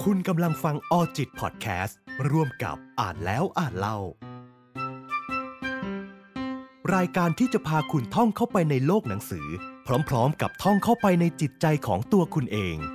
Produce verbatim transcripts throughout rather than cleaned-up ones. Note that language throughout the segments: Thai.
คุณกำลังฟังออจิตพอดแคสต์ร่วมกับอ่านแล้วอ่านเล่ารายการที่จะพาคุณท่องเข้าไปในโลกหนังสือพร้อมๆกับท่องเข้าไปในจิตใจของตัวคุณเอง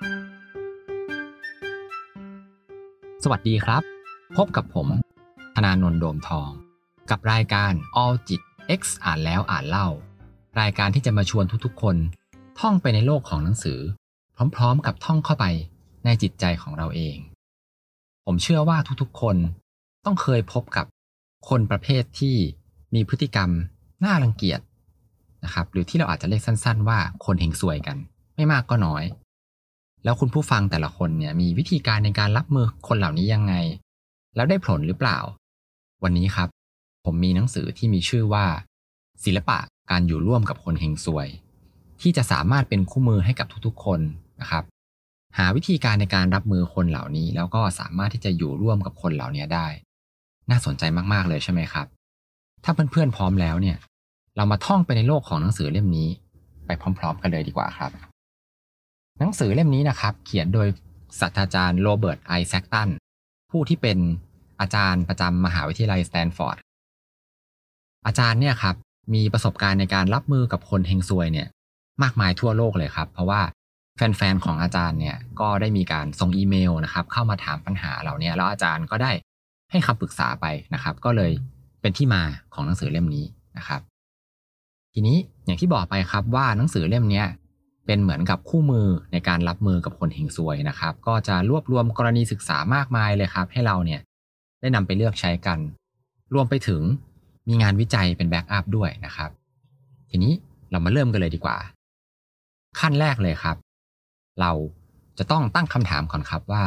สวัสดีครับพบกับผมธนานนท์โดมทองกับรายการ All จิต X อ่านแล้วอ่านเล่ารายการที่จะมาชวนทุกๆคนท่องไปในโลกของหนังสือพร้อมๆกับท่องเข้าไปในจิตใจของเราเองผมเชื่อว่าทุกๆคนต้องเคยพบกับคนประเภทที่มีพฤติกรรมน่ารังเกียจนะครับหรือที่เราอาจจะเรียกสั้นๆว่าคนเฮงซวยกันไม่มากก็น้อยแล้วคุณผู้ฟังแต่ละคนเนี่ยมีวิธีการในการรับมือคนเหล่านี้ยังไงแล้วได้ผลหรือเปล่าวันนี้ครับผมมีหนังสือที่มีชื่อว่าศิลปะการอยู่ร่วมกับคนเฮงซวยที่จะสามารถเป็นคู่มือให้กับทุกๆคนนะครับหาวิธีการในการรับมือคนเหล่านี้แล้วก็สามารถที่จะอยู่ร่วมกับคนเหล่านี้ได้น่าสนใจมากๆเลยใช่ไหมครับถ้าเพื่อนๆพร้อมแล้วเนี่ยเรามาท่องไปในโลกของหนังสือเล่มนี้ไปพร้อมๆกันเลยดีกว่าครับหนังสือเล่มนี้นะครับเขียนโดยศาสตราจารย์โรเบิร์ตไอแซคตันผู้ที่เป็นอาจารย์ประจำมหาวิทยาลัยสแตนฟอร์ดอาจารย์เนี่ยครับมีประสบการณ์ในการรับมือกับคนเฮงซวยเนี่ยมากมายทั่วโลกเลยครับเพราะว่าแฟนๆของอาจารย์เนี่ยก็ได้มีการส่งอีเมลนะครับเข้ามาถามปัญหาเหล่านี้แล้วอาจารย์ก็ได้ให้คำปรึกษาไปนะครับก็เลยเป็นที่มาของหนังสือเล่มนี้นะครับทีนี้อย่างที่บอกไปครับว่าหนังสือเล่มนี้เป็นเหมือนกับคู่มือในการรับมือกับคนเฮงซวยนะครับก็จะรวบรวมกรณีศึกษามากมายเลยครับให้เราเนี่ยได้นำไปเลือกใช้กันรวมไปถึงมีงานวิจัยเป็นแบ็กอัพด้วยนะครับทีนี้เรามาเริ่มกันเลยดีกว่าขั้นแรกเลยครับเราจะต้องตั้งคำถามก่อนครับว่า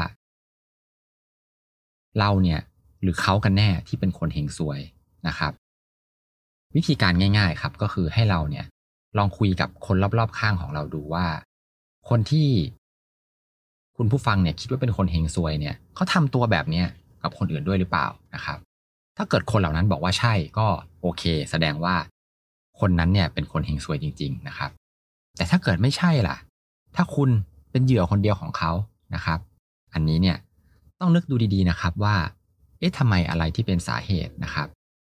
เราเนี่ยหรือเขากันแน่ที่เป็นคนเฮงซวยนะครับวิธีการง่ายๆครับก็คือให้เราเนี่ยลองคุยกับคนรอบๆข้างของเราดูว่าคนที่คุณผู้ฟังเนี่ยคิดว่าเป็นคนเฮงซวยเนี่ยเขาทำตัวแบบนี้กับคนอื่นด้วยหรือเปล่านะครับถ้าเกิดคนเหล่านั้นบอกว่าใช่ก็โอเคแสดงว่าคนนั้นเนี่ยเป็นคนเฮงซวยจริงๆนะครับแต่ถ้าเกิดไม่ใช่ล่ะถ้าคุณเป็นเหยื่อคนเดียวของเขานะครับอันนี้เนี่ยต้องนึกดูดีๆนะครับว่าเอ๊ะทำไมอะไรที่เป็นสาเหตุนะครับ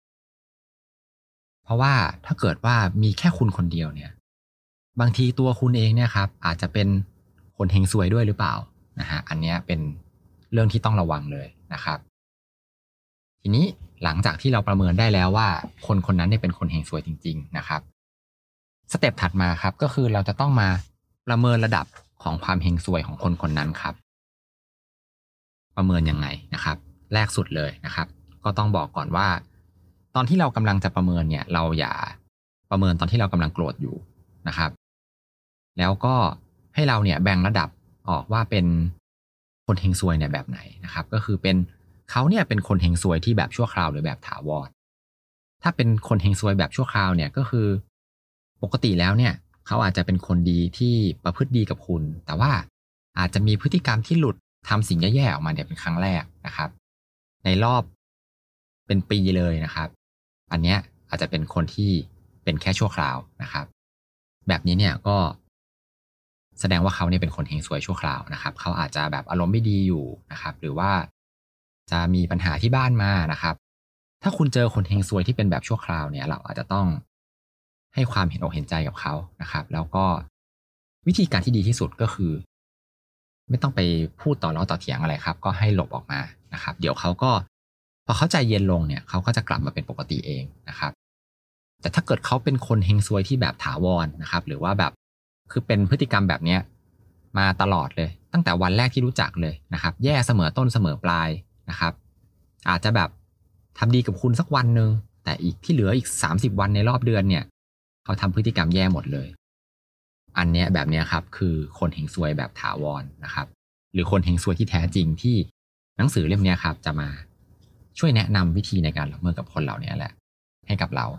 เพราะว่าถ้าเกิดว่ามีแค่คุณคนเดียวเนี่ยบางทีตัวคุณเองเนี่ยครับอาจจะเป็นคนเฮงซวยด้วยหรือเปล่านะฮะอันนี้เป็นเรื่องที่ต้องระวังเลยนะครับทีนี้หลังจากที่เราประเมินได้แล้วว่าคนคนนั้นเนี่ยเป็นคนเฮงซวยจริงๆนะครับสเต็ปถัดมาครับก็คือเราจะต้องมาประเมินระดับของความเฮงซวยของคนคนนั้นครับประเมินยังไงนะครับแรกสุดเลยนะครับก็ต้องบอกก่อนว่าตอนที่เรากำลังจะประเมินเนี่ยเราอย่าประเมินตอนที่เรากำลังโกรธอยู่นะครับแล้วก็ให้เราเนี่ยแบ่งระดับออกว่าเป็นคนเฮงซวยเนี่ยแบบไหนนะครับก็คือเป็นเขาเนี่ยเป็นคนเฮงซวยที่แบบชั่วคราวหรือแบบถาวรถ้าเป็นคนเฮงซวยแบบชั่วคราวเนี่ยก็คือปกติแล้วเนี่ยเขาอาจจะเป็นคนดีที่ประพฤติดีกับคุณแต่ว่าอาจจะมีพฤติกรรมที่หลุดทำสิ่งแย่ๆออกมาเนี่ยเป็นครั้งแรกนะครับในรอบเป็นปีเลยนะครับอันเนี้ยอาจจะเป็นคนที่เป็นแค่ชั่วคราวนะครับแบบนี้เนี่ยก็แสดงว่าเขาเนี่ยเป็นคนเฮงซวยชั่วคราวนะครับเขาอาจจะแบบอารมณ์ไม่ดีอยู่นะครับหรือว่าจะมีปัญหาที่บ้านมานะครับถ้าคุณเจอคนเฮงซวยที่เป็นแบบชั่วคราวเนี่ยเราอาจจะต้องให้ความเห็นอกเห็นใจกับเขานะครับแล้วก็วิธีการที่ดีที่สุดก็คือไม่ต้องไปพูดต่อล้อต่อเถียงอะไรครับก็ให้หลบออกมานะครับเดี๋ยวเขาก็พอเขาใจเย็นลงเนี่ยเขาก็จะกลับมาเป็นปกติเองนะครับแต่ถ้าเกิดเขาเป็นคนเฮงซวยที่แบบถาวรนะครับหรือว่าแบบคือเป็นพฤติกรรมแบบนี้มาตลอดเลยตั้งแต่วันแรกที่รู้จักเลยนะครับแย่เสมอต้นเสมอปลายนะครับอาจจะแบบทำดีกับคุณสักวันนึงแต่อีกที่เหลืออีกสามสิบวันในรอบเดือนเนี่ยเขาทำพฤติกรรมแย่หมดเลยอันเนี้ยแบบเนี้ยครับคือคนเฮงซวยแบบถาวรนะครับหรือคนเฮงซวยที่แท้จริงที่หนังสือเล่มนี้ครับจะมาช่วยแนะนำวิธีในการรับมือกับคนเหล่านี้แหละให้กับเรา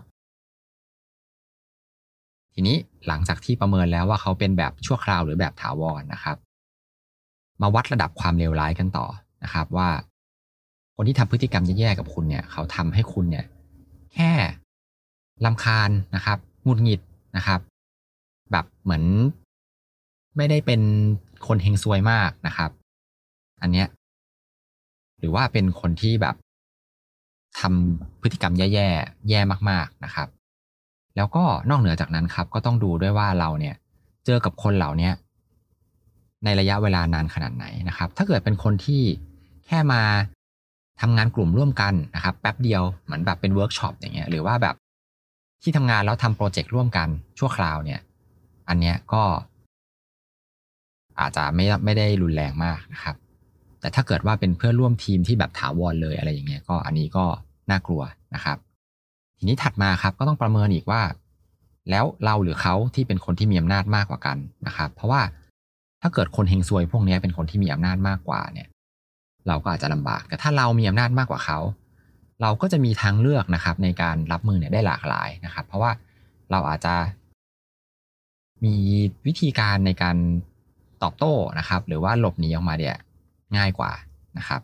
ทีนี้หลังจากที่ประเมินแล้วว่าเขาเป็นแบบชั่วคราวหรือแบบถาวรนะครับมาวัดระดับความเลวร้ายกันต่อนะครับว่าคนที่ทำพฤติกรรมแย่ๆกับคุณเนี่ยเขาทำให้คุณเนี่ยแค่รำคาญนะครับหงุดหงิดนะครับแบบเหมือนไม่ได้เป็นคนเฮงซวยมากนะครับอันเนี้ยหรือว่าเป็นคนที่แบบทำพฤติกรรมแย่ๆแย่มากๆนะครับแล้วก็นอกเหนือจากนั้นครับก็ต้องดูด้วยว่าเราเนี่ยเจอกับคนเหล่านี้ในระยะเวลานานขนาดไหนนะครับถ้าเกิดเป็นคนที่แค่มาทำงานกลุ่มร่วมกันนะครับแป๊บเดียวเหมือนแบบเป็นเวิร์กช็อปอย่างเงี้ยหรือว่าแบบที่ทำงานแล้วทำโปรเจกต์ร่วมกันชั่วคราวเนี่ยอันเนี้ยก็อาจจะไม่ไม่ได้รุนแรงมากนะครับแต่ถ้าเกิดว่าเป็นเพื่อนร่วมทีมที่แบบถาวรเลยอะไรอย่างเงี้ยก็อันนี้ก็น่ากลัวนะครับทีนี้ถัดมาครับก็ต้องประเมินอีกว่าแล้วเราหรือเขาที่เป็นคนที่มีอำนาจมากกว่ากันนะครับเพราะว่าถ้าเกิดคนเฮงซวยพวกนี้เป็นคนที่มีอำนาจมากกว่าเนี่ยเราก็อาจจะลำบากแต่ถ้าเรามีอำนาจมากกว่าเขาเราก็จะมีทางเลือกนะครับในการรับมือเนี่ยได้หลากหลายนะครับเพราะว่าเราอาจจะมีวิธีการในการตอบโต้นะครับหรือว่าหลบหนีออกมาเนี่ยง่ายกว่านะครับ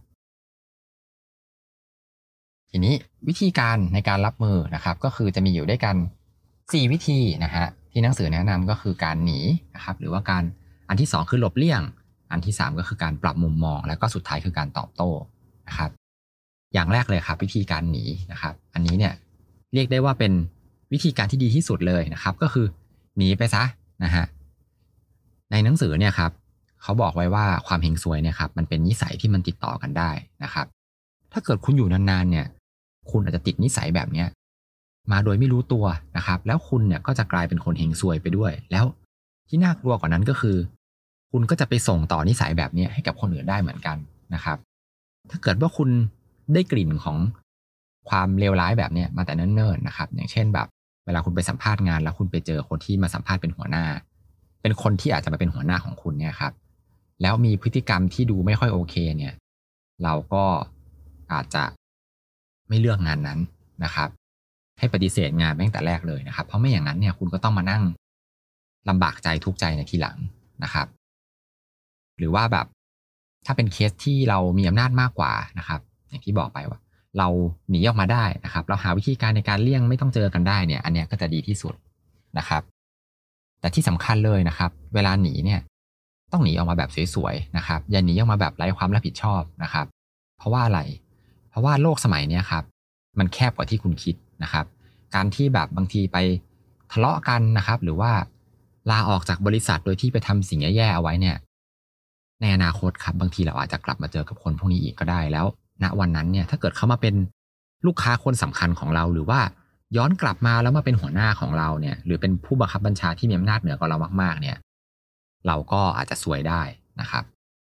ทีนี้วิธีการในการรับมือนะครับก็คือจะมีอยู่ด้วยกันสี่วิธีนะฮะที่หนังสือแนะนำก็คือการหนีนะครับหรือว่าการอันที่สองคือหลบเลี่ยงอันที่สามก็คือการปรับมุมมองแล้วก็สุดท้ายคือการตอบโต้นะครับอย่างแรกเลยครับวิธีการหนีนะครับอันนี้เนี่ยเรียกได้ว่าเป็นวิธีการที่ดีที่สุดเลยนะครับก็คือหนีไปซะนะฮะในหนังสือเนี่ยครับเขาบอกไว้ว่าความเฮงซวยเนี่ยครับมันเป็นนิสัยที่มันติดต่อกันได้นะครับถ้าเกิดคุณอยู่นานๆเนี่ยคุณอาจจะติดนิสัยแบบเนี้ยมาโดยไม่รู้ตัวนะครับแล้วคุณเนี่ยก็จะกลายเป็นคนเฮงซวยไปด้วยแล้วที่น่ากลัวกว่านั้นก็คือคุณก็จะไปส่งต่อนิสัยแบบนี้ให้กับคนอื่นได้เหมือนกันนะครับถ้าเกิดว่าคุณได้กลิ่นของความเลวร้ายแบบนี้มาแต่เนิ่นๆนะครับอย่างเช่นแบบเวลาคุณไปสัมภาษณ์งานแล้วคุณไปเจอคนที่มาสัมภาษณ์เป็นหัวหน้าเป็นคนที่อาจจะมาเป็นหัวหน้าของคุณเนี่ยครับแล้วมีพฤติกรรมที่ดูไม่ค่อยโอเคเนี่ยเราก็อาจจะไม่เลือกงานนั้นนะครับให้ปฏิเสธงานตั้งแต่แรกเลยนะครับเพราะไม่อย่างนั้นเนี่ยคุณก็ต้องมานั่งลำบากใจทุกข์ใจในทีหลังนะครับหรือว่าแบบถ้าเป็นเคสที่เรามีอำนาจมากกว่านะครับอย่างที่บอกไปว่าเราหนีออกมาได้นะครับเราหาวิธีการในการเลี่ยงไม่ต้องเจอกันได้เนี่ยอันเนี้ยก็จะดีที่สุดนะครับแต่ที่สำคัญเลยนะครับเวลาหนีเนี่ยต้องหนีออกมาแบบสวยๆนะครับอย่าหนีออกมาแบบไร้ความรับผิดชอบนะครับเพราะว่าอะไรเพราะว่าโลกสมัยนี้ครับมันแคบกว่าที่คุณคิดนะครับการที่แบบบางทีไปทะเลาะกันนะครับหรือว่าลาออกจากบริษัทโดยที่ไปทำสิ่งแย่ๆเอาไว้เนี่ยในอนาคตครับบางทีเราอาจจะกลับมาเจอกับคนพวกนี้อีกก็ได้แล้วณวันนั้นเนี่ยถ้าเกิดเขามาเป็นลูกค้าคนสำคัญของเราหรือว่าย้อนกลับมาแล้วมาเป็นหัวหน้าของเราเนี่ยหรือเป็นผู้บังคับบัญชาที่มีอำนาจเหนือกว่าเรามากๆเนี่ยเราก็อาจจะซวยได้นะครับ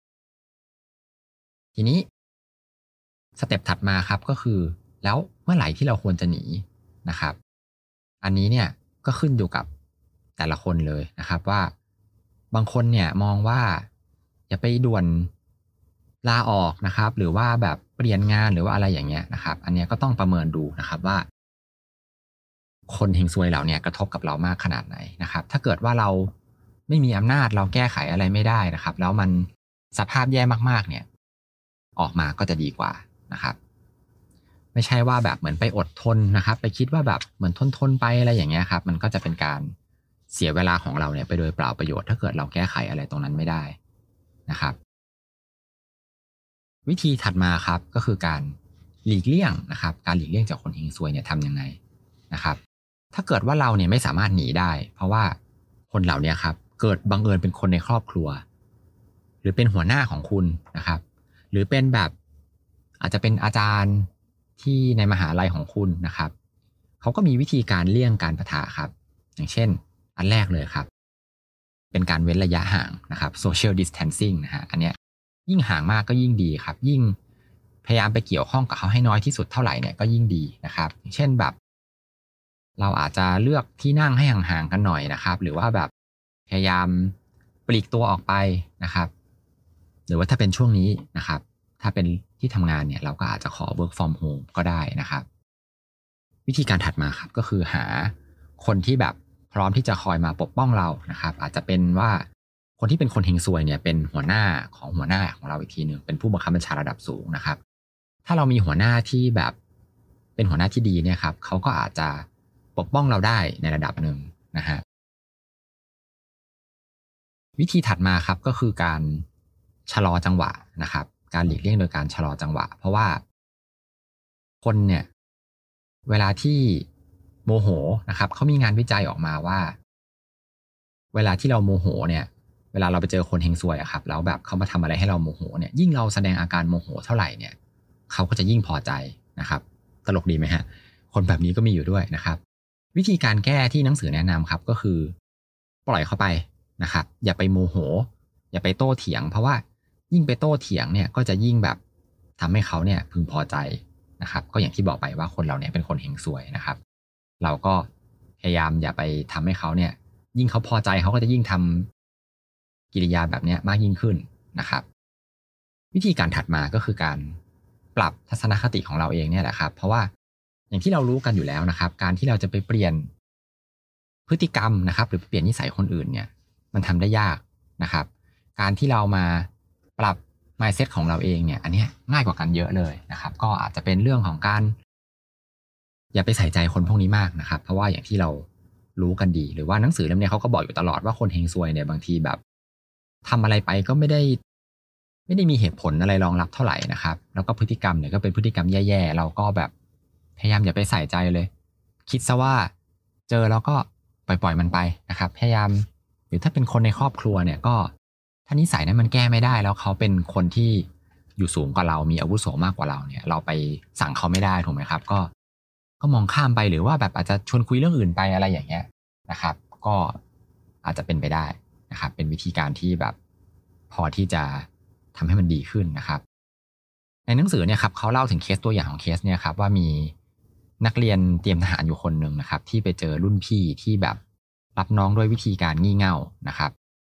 ทีนี้สเต็ปถัดมาครับก็คือแล้วเมื่อไหร่ที่เราควรจะหนีนะครับอันนี้เนี่ยก็ขึ้นอยู่กับแต่ละคนเลยนะครับว่าบางคนเนี่ยมองว่าอย่าไปด่วนลาออกนะครับหรือว่าแบบเปลี่ยนงานหรือว่าอะไรอย่างเงี้ยนะครับอันนี้ก็ต้องประเมินดูนะครับว่าคนเฮงซวยเหล่านี้กระทบกับเรามากขนาดไหนนะครับถ้าเกิดว่าเราไม่มีอำนาจเราแก้ไขอะไรไม่ได้นะครับแล้วมันสภาพแย่มากๆเนี่ยออกมาก็จะดีกว่านะครับไม่ใช่ว่าแบบเหมือนไปอดทนนะครับไปคิดว่าแบบเหมือนทนๆไปอะไรอย่างเงี้ยครับมันก็จะเป็นการเสียเวลาของเราเนี่ยไปโดยเปล่าประโยชน์ถ้าเกิดเราแก้ไขอะไรตรงนั้นไม่ได้นะครับวิธีถัดมาครับก็คือการหลีกเลี่ยงนะครับการหลีกเลี่ยงจากคนเฮงซวยเนี่ยทำยังไงนะครับถ้าเกิดว่าเราเนี่ยไม่สามารถหนีได้เพราะว่าคนเหล่านี้ครับเกิดบังเอิญเป็นคนในครอบครัวหรือเป็นหัวหน้าของคุณนะครับหรือเป็นแบบอาจจะเป็นอาจารย์ที่ในมหาลัยของคุณนะครับเขาก็มีวิธีการเลี่ยงการปะทะครับอย่างเช่นอันแรกเลยครับเป็นการเว้นระยะห่างนะครับ social distancing นะฮะอันเนี้ยยิ่งห่างมากก็ยิ่งดีครับยิ่งพยายามไปเกี่ยวข้องกับเขาให้น้อยที่สุดเท่าไหร่เนี่ยก็ยิ่งดีนะครับอย่างเช่นแบบเราอาจจะเลือกที่นั่งให้ห่างๆกันหน่อยนะครับหรือว่าแบบพยายามปลีกตัวออกไปนะครับหรือว่าถ้าเป็นช่วงนี้นะครับถ้าเป็นที่ทำงานเนี่ยเราก็อาจจะขอ work from home ก็ได้นะครับวิธีการถัดมาครับก็คือหาคนที่แบบพร้อมที่จะคอยมาปกป้องเรานะครับอาจจะเป็นว่าคนที่เป็นคนเฮงซวยเนี่ยเป็นหัวหน้าของหัวหน้าของเราอีกทีหนึ่งเป็นผู้บังคับบัญชาระดับสูงนะครับถ้าเรามีหัวหน้าที่แบบเป็นหัวหน้าที่ดีเนี่ยครับเขาก็อาจจะปกป้องเราได้ในระดับหนึ่งนะฮะวิธีถัดมาครับก็คือการชะลอจังหวะนะครับการหลีกเลี่ยงโดยการชะลอจังหวะเพราะว่าคนเนี่ยเวลาที่โมโหนะครับเขามีงานวิจัยออกมาว่าเวลาที่เราโมโหเนี่ยเวลาเราไปเจอคนเฮงซวยอะครับแล้วแบบเขามาทำอะไรให้เราโมโหเนี่ยยิ่งเราแสดงอาการโมโหเท่าไหร่เนี่ยเขาก็จะยิ่งพอใจนะครับตลกดีไหมฮะคนแบบนี้ก็มีอยู่ด้วยนะครับวิธีการแก้ที่หนังสือแนะนำครับก็คือปล่อยเขาไปนะครับอย่าไปโมโหอย่าไปโต้เถียงเพราะว่ายิ่งไปโต้เถียงเนี่ยก็จะยิ่งแบบทำให้เขาเนี่ยพึงพอใจนะครับก็อย่างที่บอกไปว่าคนเราเนี่ยเป็นคนเฮงซวยนะครับเราก็พยายามอย่าไปทำให้เขาเนี่ยยิ่งเขาพอใจเขาก็จะยิ่งทำกิริยาแบบนี้มากยิ่งขึ้นนะครับวิธีการถัดมาก็คือการปรับทัศนคติของเราเองเนี่ยแหละครับเพราะว่าอย่างที่เรารู้กันอยู่แล้วนะครับการที่เราจะไปเปลี่ยนพฤติกรรมนะครับหรือเปลี่ยนนิสัยคนอื่นเนี่ยมันทำได้ยากนะครับการที่เรามาปรับ mindset ของเราเองเนี่ยอันนี้ง่ายกว่ากันเยอะเลยนะครับก็อาจจะเป็นเรื่องของการอย่าไปใส่ใจคนพวกนี้มากนะครับเพราะว่าอย่างที่เรารู้กันดีหรือว่าหนังสือเล่มนี้เขาก็บอกอยู่ตลอดว่าคนเฮงซวยเนี่ยบางทีแบบทำอะไรไปก็ไม่ได้ไม่ได้มีเหตุผลอะไรรองรับเท่าไหร่นะครับแล้วก็พฤติกรรมเนี่ยก็เป็นพฤติกรรมแย่ๆเราก็แบบพยายามอย่าไปใส่ใจเลยคิดซะว่าเจอแล้วก็ปล่อยๆมันไปนะครับพยายามหรือถ้าเป็นคนในครอบครัวเนี่ยก็ถ้านิสัยนั้นมันแก้ไม่ได้แล้วเขาเป็นคนที่อยู่สูงกว่าเรามีอาวุโสมากกว่าเราเนี่ยเราไปสั่งเขาไม่ได้ถูกไหมครับก็ก็มองข้ามไปหรือว่าแบบอาจจะชวนคุยเรื่องอื่นไปอะไรอย่างเงี้ยนะครับก็อาจจะเป็นไปได้นะครับเป็นวิธีการที่แบบพอที่จะทำให้มันดีขึ้นนะครับในหนังสือเนี่ยครับเขาเล่าถึงเคสตัวอย่างของเคสเนี่ยครับว่ามีนักเรียนเตรียมทหารอยู่คนหนึ่งนะครับที่ไปเจอรุ่นพี่ที่แบบรับน้องด้วยวิธีการงี่เง่านะครับ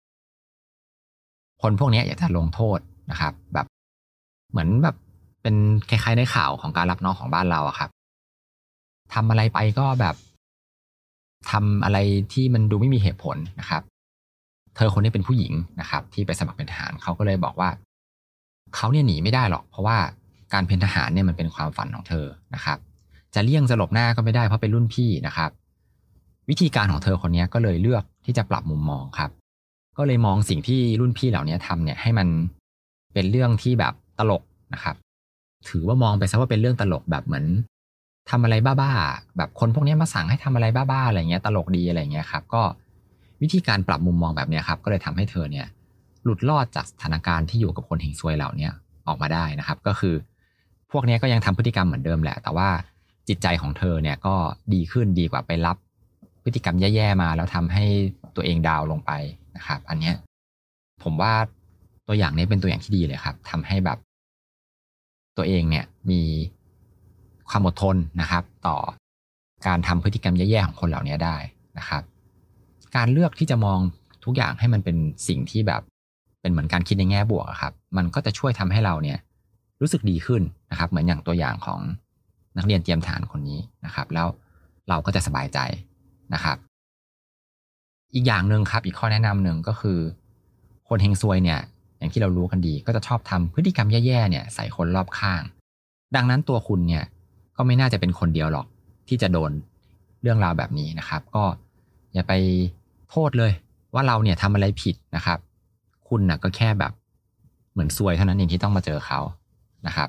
คนพวกนี้อยากจะลงโทษนะครับแบบเหมือนแบบเป็นคล้ายๆในข่าวของการรับน้องของบ้านเราอะครับทำอะไรไปก็แบบทำอะไรที่มันดูไม่มีเหตุผลนะครับเธอคนนี้เป็นผู้หญิงนะครับที่ไปสมัครเป็นทหารเขาก็เลยบอกว่าเขาเนี่ยหนีไม่ได้หรอกเพราะว่าการเป็นทหารเนี่ยมันเป็นความฝันของเธอนะครับจะเลี่ยงจะหลบหน้าก็ไม่ได้เพราะเป็นรุ่นพี่นะครับวิธีการของเธอคนนี้ก็เลยเลือกที่จะปรับมุมมองครับก็เลยมองสิ่งที่รุ่นพี่เหล่านี้ทำเนี่ยให้มันเป็นเรื่องที่แบบตลกนะครับถือว่ามองไปซะว่าเป็นเรื่องตลกแบบเหมือนทำอะไรบ้าๆแบบคนพวกนี้มาสั่งให้ทำอะไรบ้าๆอะไรเงี้ยตลกดีอะไรเงี้ยครับก็วิธีการปรับมุมมองแบบนี้ครับก็เลยทำให้เธอเนี่ยหลุดรอดจากสถานการณ์ที่อยู่กับคนเฮงซวยเหล่านี้ออกมาได้นะครับก็คือพวกนี้ก็ยังทำพฤติกรรมเหมือนเดิมแหละแต่ว่าจิตใจของเธอเนี่ยก็ดีขึ้นดีกว่าไปรับพฤติกรรมแย่ๆมาแล้วทำให้ตัวเองดาวลงไปนะครับอันนี้ผมว่าตัวอย่างนี้เป็นตัวอย่างที่ดีเลยครับทำให้แบบตัวเองเนี่ยมีความอดทนนะครับต่อการทำพฤติกรรมแย่ๆของคนเหล่านี้ได้นะครับการเลือกที่จะมองทุกอย่างให้มันเป็นสิ่งที่แบบเป็นเหมือนการคิดในแง่บวกครับมันก็จะช่วยทำให้เราเนี่ยรู้สึกดีขึ้นนะครับเหมือนอย่างตัวอย่างของนักเรียนเตรียมทหารคนนี้นะครับแล้วเราก็จะสบายใจนะครับอีกอย่างหนึ่งครับอีกข้อแนะนำหนึ่งก็คือคนเฮงซวยเนี่ยอย่างที่เรารู้กันดีก็จะชอบทำพฤติกรรมแย่ๆเนี่ยใส่คนรอบข้างดังนั้นตัวคุณเนี่ยก็ไม่น่าจะเป็นคนเดียวหรอกที่จะโดนเรื่องราวแบบนี้นะครับก็อย่าไปโทษเลยว่าเราเนี่ยทำอะไรผิดนะครับคุณนะก็แค่แบบเหมือนซวยเท่านั้นเองที่ต้องมาเจอเขานะครับ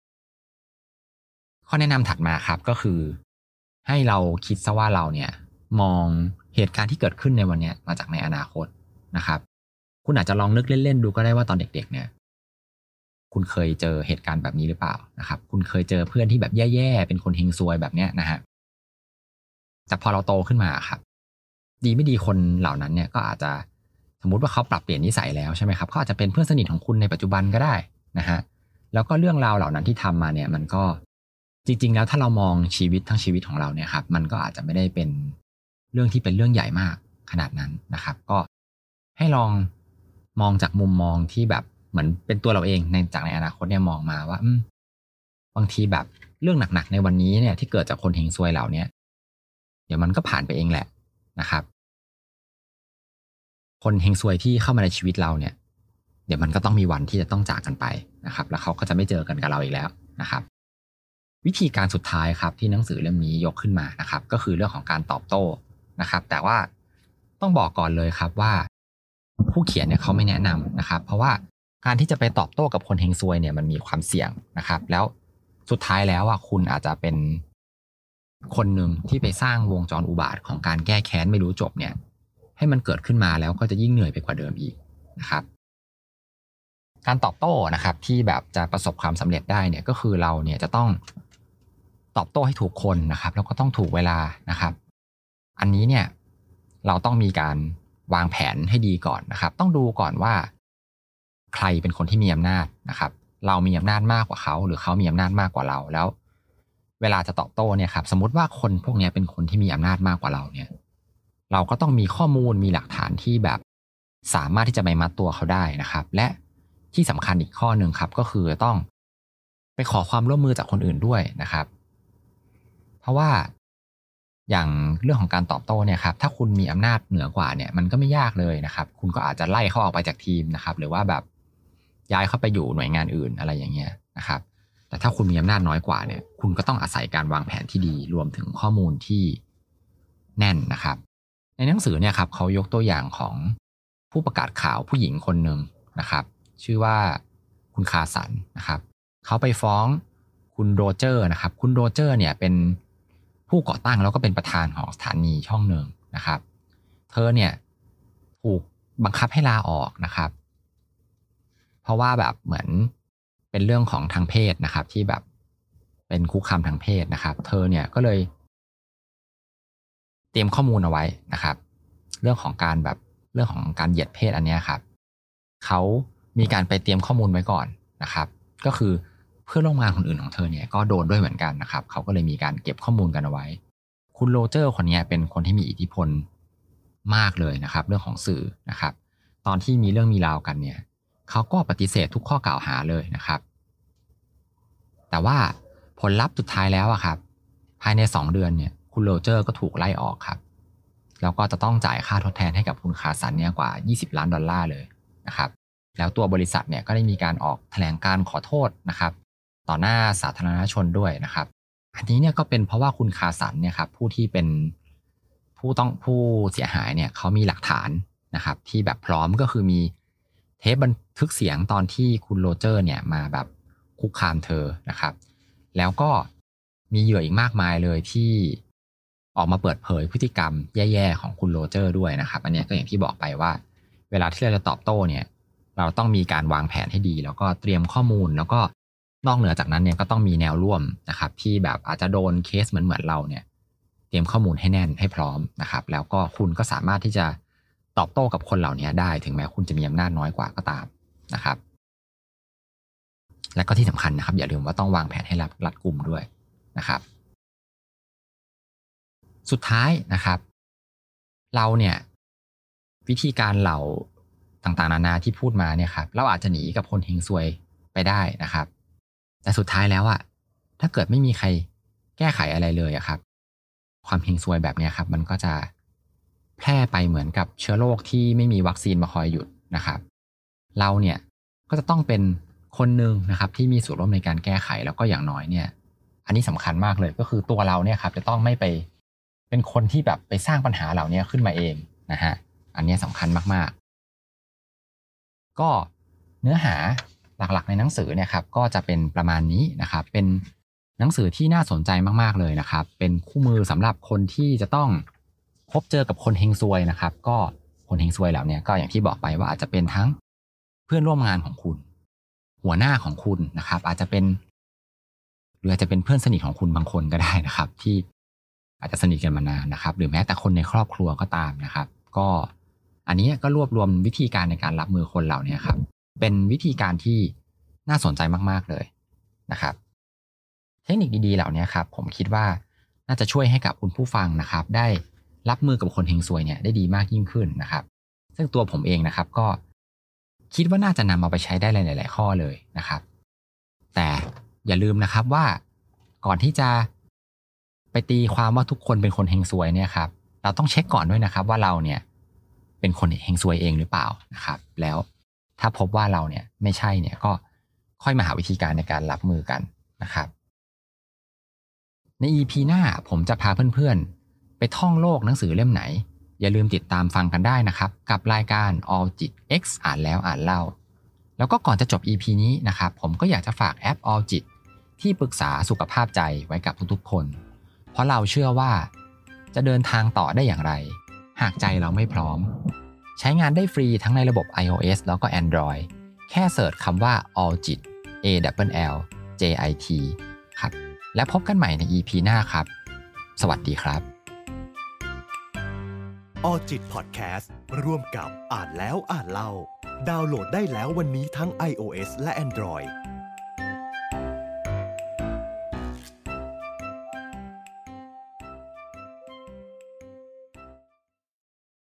ข้อแนะนำถัดมาครับก็คือให้เราคิดซะว่าเราเนี่ยมองเหตุการณ์ที่เกิดขึ้นในวันนี้มาจากในอนาคตนะครับคุณอาจจะลองนึกเล่นๆดูก็ได้ว่าตอนเด็กๆเนี่ยคุณเคยเจอเหตุการณ์แบบนี้หรือเปล่านะครับคุณเคยเจอเพื่อนที่แบบแย่ๆเป็นคนเฮงซวยแบบเนี้ยนะฮะแต่พอเราโตขึ้นมาครับดีไม่ดีคนเหล่านั้นเนี่ยก็อาจจะสมมุติว่าเขาปรับเปลี่ยนนิสัยแล้วใช่ไหมครับเขาอาจจะเป็นเพื่อนสนิทของคุณในปัจจุบันก็ได้นะฮะแล้วก็เรื่องราวเหล่านั้นที่ทำมาเนี่ยมันก็จริงๆแล้วถ้าเรามองชีวิตทั้งชีวิตของเราเนี่ยครับมันก็อาจจะไม่ได้เป็นเรื่องที่เป็นเรื่องใหญ่มากขนาดนั้นนะครับก็ให้ลองมองจากมุมมองที่แบบเหมือนเป็นตัวเราเองในจากในอนาคตเนี่ยมองมาว่าบางทีแบบเรื่องหนักๆในวันนี้เนี่ยที่เกิดจากคนเฮงซวยเหล่านี้เดี๋ยวมันก็ผ่านไปเองแหละนะครับคนเฮงซวยที่เข้ามาในชีวิตเราเนี่ยเดี๋ยวมันก็ต้องมีวันที่จะต้องจากกันไปนะครับแล้วเขาก็จะไม่เจอกันกับเราอีกแล้วนะครับวิธีการสุดท้ายครับที่หนังสือเล่มนี้ยกขึ้นมานะครับก็คือเรื่องของการตอบโต้นะครับแต่ว่าต้องบอกก่อนเลยครับว่าผู้เขียนเนี่ยเขาไม่แนะนำนะครับเพราะว่าการที่จะไปตอบโต้กับคนเฮงซวยเนี่ยมันมีความเสี่ยงนะครับแล้วสุดท้ายแล้วอ่ะคุณอาจจะเป็นคนหนึ่งที่ไปสร้างวงจรอุบาทของการแก้แค้นไม่รู้จบเนี่ยให้มันเกิดขึ้นมาแล้วก็จะยิ่งเหนื่อยไปกว่าเดิมอีกนะครับการตอบโต้นะครับที่แบบจะประสบความสำเร็จได้เนี่ยก็คือเราเนี่ยจะต้องตอบโต้ให้ถูกคนนะครับแล้วก็ต้องถูกเวลานะครับอันนี้เนี่ยเราต้องมีการวางแผนให้ดีก่อนนะครับต้องดูก่อนว่าใครเป็นคนที่มีอำนาจนะครับเรามีอำนาจมากกว่าเขาหรือเขามีอำนาจมากกว่าเราแล้วเวลาจะตอบโต้เนี่ยครับสมมติว่าคนพวกนี้เป็นคนที่มีอำนาจมากกว่าเราเนี่ยเราก็ต้องมีข้อมูลมีหลักฐานที่แบบสามารถที่จะไปมัดตัวเขาได้นะครับและที่สำคัญอีกข้อหนึ่งครับก็คือต้องไปขอความร่วมมือจากคนอื่นด้วยนะครับเพราะว่าอย่างเรื่องของการตอบโต้เนี่ยครับถ้าคุณมีอำนาจเหนือกว่าเนี่ยมันก็ไม่ยากเลยนะครับคุณก็อาจจะไล่เขาออกไปจากทีมนะครับหรือว่าแบบย้ายเขาไปอยู่หน่วยงานอื่นอะไรอย่างเงี้ยนะครับแต่ถ้าคุณมีอำนาจน้อยกว่าเนี่ยคุณก็ต้องอาศัยการวางแผนที่ดีรวมถึงข้อมูลที่แน่นนะครับในหนังสือเนี่ยครับเขายกตัวอย่างของผู้ประกาศข่าวผู้หญิงคนหนึ่งนะครับชื่อว่าคุณคาสันนะครับเขาไปฟ้องคุณโรเจอร์นะครับคุณโรเจอร์เนี่ยเป็นผู้ก่อตั้งแล้วก็เป็นประธานของสถานีช่องหนึ่งนะครับเธอเนี่ยถูกบังคับให้ลาออกนะครับเพราะว่าแบบเหมือนเป็นเรื่องของทางเพศนะครับที่แบบเป็นคุกคามทางเพศนะครับเธอเนี่ยก็เลยเตรียมข้อมูลเอาไว้นะครับเรื่องของการแบบเรื่องของการเหยียดเพศอันนี้ครับเขามีการไปเตรียมข้อมูลไว้ก่อนนะครับก็คือเพื่อนร่วมงานคนอื่นของเธอเนี่ยก็โดนด้วยเหมือนกันนะครับเขาก็เลยมีการเก็บข้อมูลกันเอาไว้คุณโรเจอร์คนนี้เป็นคนที่มีอิทธิพลมากเลยนะครับเรื่องของสื่อนะครับตอนที่มีเรื่องมีราวกันเนี่ยเขาก็ปฏิเสธทุกข้อกล่าวหาเลยนะครับแต่ว่าผลลัพธ์สุดท้ายแล้วอะครับภายในสองเดือนเนี่ยคุณโรเจอร์ก็ถูกไล่ออกครับแล้วก็จะต้องจ่ายค่าทดแทนให้กับคุณคาสันเนี่ยกว่ายี่สิบล้านดอลลาร์เลยนะครับแล้วตัวบริษัทเนี่ยก็ได้มีการออกแถลงการขอโทษนะครับต่อหน้าสาธารณชนด้วยนะครับอันนี้เนี่ยก็เป็นเพราะว่าคุณคาสันเนี่ยครับผู้ที่เป็นผู้ต้องผู้เสียหายเนี่ยเขามีหลักฐานนะครับที่แบบพร้อมก็คือมีเทปบันทึกเสียงตอนที่คุณโรเจอร์เนี่ยมาแบบคุกคามเธอนะครับแล้วก็มีเหยื่ออีกมากมายเลยที่ออกมาเปิดเผยพฤติกรรมแย่ๆของคุณโรเจอร์ด้วยนะครับอันนี้ก็อย่างที่บอกไปว่าเวลาที่เราจะตอบโต้เนี่ยเราต้องมีการวางแผนให้ดีแล้วก็เตรียมข้อมูลแล้วก็นอกเหนือจากนั้นเนี่ยก็ต้องมีแนวร่วมนะครับที่แบบอาจจะโดนเคสเหมือนเหมือนเราเนี่ยเตรียมข้อมูลให้แน่นให้พร้อมนะครับแล้วก็คุณก็สามารถที่จะตอบโต้กับคนเหล่านี้ได้ถึงแม้คุณจะมีอำนาจน้อยกว่าก็ตามนะครับและก็ที่สำคัญนะครับอย่าลืมว่าต้องวางแผนให้รัดกุมด้วยนะครับสุดท้ายนะครับเราเนี่ยวิธีการเหล่าต่างๆนานาที่พูดมาเนี่ยครับเราอาจจะหนีกับคนเฮงซวยไปได้นะครับแต่สุดท้ายแล้วอะถ้าเกิดไม่มีใครแก้ไขอะไรเลยอะครับความเฮงซวยแบบนี้ครับมันก็จะแพร่ไปเหมือนกับเชื้อโรคที่ไม่มีวัคซีนมาคอยหยุดนะครับเราเนี่ยก็จะต้องเป็นคนหนึ่งนะครับที่มีส่วนร่วมในการแก้ไขแล้วก็อย่างน้อยเนี่ยอันนี้สำคัญมากเลยก็คือตัวเราเนี่ยครับจะต้องไม่ไปเป็นคนที่แบบไปสร้างปัญหาเหล่านี้ขึ้นมาเองนะฮะอันนี้สำคัญมากๆก็เนื้อหาหลักๆในหนังสือเนี่ยครับก็จะเป็นประมาณนี้นะครับเป็นหนังสือที่น่าสนใจมากๆเลยนะครับเป็นคู่มือสำหรับคนที่จะต้องพบเจอกับคนเฮงซวยนะครับก็คนเฮงซวยเหล่านี้ก็อย่างที่บอกไปว่าอาจจะเป็นทั้งเพื่อนร่วมงานของคุณหัวหน้าของคุณนะครับอาจจะเป็นหรืออาจจะเป็นเพื่อนสนิทของคุณบางคนก็ได้นะครับที่อาจจะสนิทกันมานานนะครับหรือแม้แต่คนในครอบครัวก็ตามนะครับก็อันนี้ก็รวบรวมวิธีการในการรับมือคนเหล่านี้ครับเป็นวิธีการที่น่าสนใจมากๆเลยนะครับเทคนิคดีๆเหล่านี้ครับผมคิดว่าน่าจะช่วยให้กับคุณผู้ฟังนะครับได้รับมือกับคนเฮงซวยเนี่ยได้ดีมากยิ่งขึ้นนะครับซึ่งตัวผมเองนะครับก็คิดว่าน่าจะนำเอาไปใช้ได้หลายๆข้อเลยนะครับแต่อย่าลืมนะครับว่าก่อนที่จะไปตีความว่าทุกคนเป็นคนเฮงซวยเนี่ยครับเราต้องเช็คก่อนด้วยนะครับว่าเราเนี่ยเป็นคนเฮงซวยเองหรือเปล่านะครับแล้วถ้าพบว่าเราเนี่ยไม่ใช่เนี่ยก็ค่อยมาหาวิธีการในการรับมือกันนะครับใน อี พี หน้าผมจะพาเพื่อนๆไปท่องโลกหนังสือเล่มไหนอย่าลืมติดตามฟังกันได้นะครับกับรายการ All จิต X อ่านแล้วอ่านเล่าแล้วก็ก่อนจะจบ อี พี นี้นะครับผมก็อยากจะฝากแอป All จิตที่ปรึกษาสุขภาพใจไว้กับทุกๆคนเพราะเราเชื่อว่าจะเดินทางต่อได้อย่างไรหากใจเราไม่พร้อมใช้งานได้ฟรีทั้งในระบบ iOS แล้วก็ Android แค่เสิร์ชคำว่า All จิต A L L J I T ครับและพบกันใหม่ใน อี พี หน้าครับสวัสดีครับออจิตพอดแคสต์ร่วมกับอ่านแล้วอ่านเล่าดาวน์โหลดได้แล้ววันนี้ทั้ง iOS และ Android